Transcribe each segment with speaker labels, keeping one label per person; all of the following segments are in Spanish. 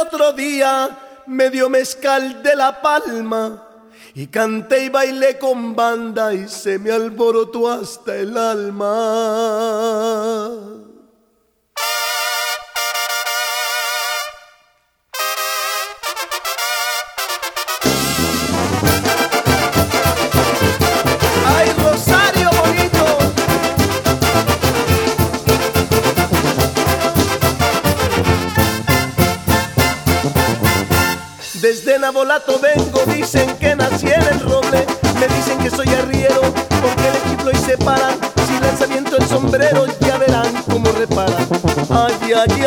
Speaker 1: otro día me dio mezcal de La Palma y canté y bailé con banda y se me alborotó hasta el alma. ¡Ay, Rosario bonito! Desde Navolato vengo, dicen que nací en el roble. Me dicen que soy arriero, porque el chiflo y se paran. Si lanzamiento el sombrero, ya verán cómo reparan. Ay, ay,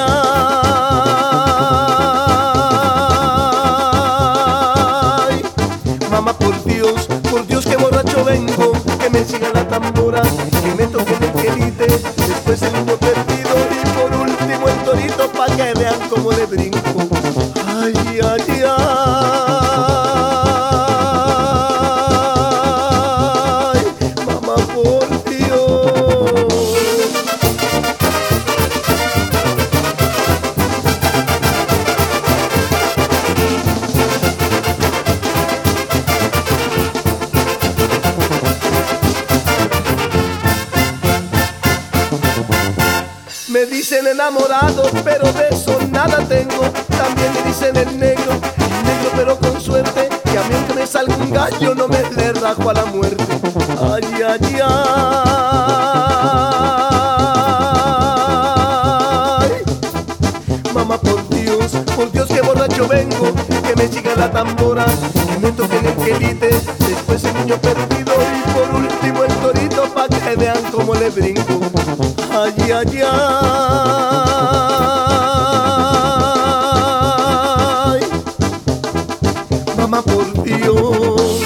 Speaker 1: ay. Mamá, por Dios, que borracho vengo. Que me siga la tambora, que me toque el quelite. Después el niño perdido y por último el torito, pa' que vean cómo le brinco. Ay, ay, ay. Mamá, por Dios. Me dicen enamorado, pero de eso nada tengo. También me dicen el negro pero con suerte. Que a mí aunque me salga un gallo no me le rajo a la muerte. Ay, ay, ay. Mamá, por Dios, que borracho vengo. Que me siga la tambora, que me toque en el quelite. Después el niño perdido y por último el torito, pa' que vean cómo le brinco. Ay, ay, ay. Mamá, por Dios.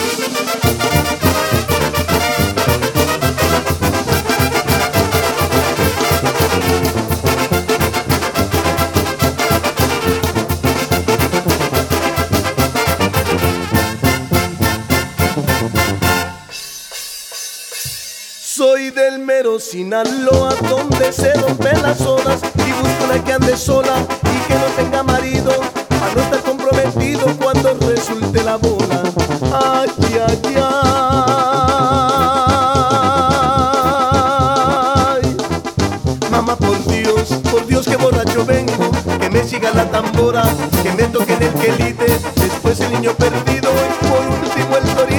Speaker 1: Soy del mero Sinaloa, donde se rompen las olas y busco una que ande sola y que no tenga marido, a no estar comprometido cuando resulte la bola. Ay, ay, ay. Mamá, por Dios, que borracho vengo. Que me siga la tambora, que me toque en el quelite. Después el niño perdido y por último el torito.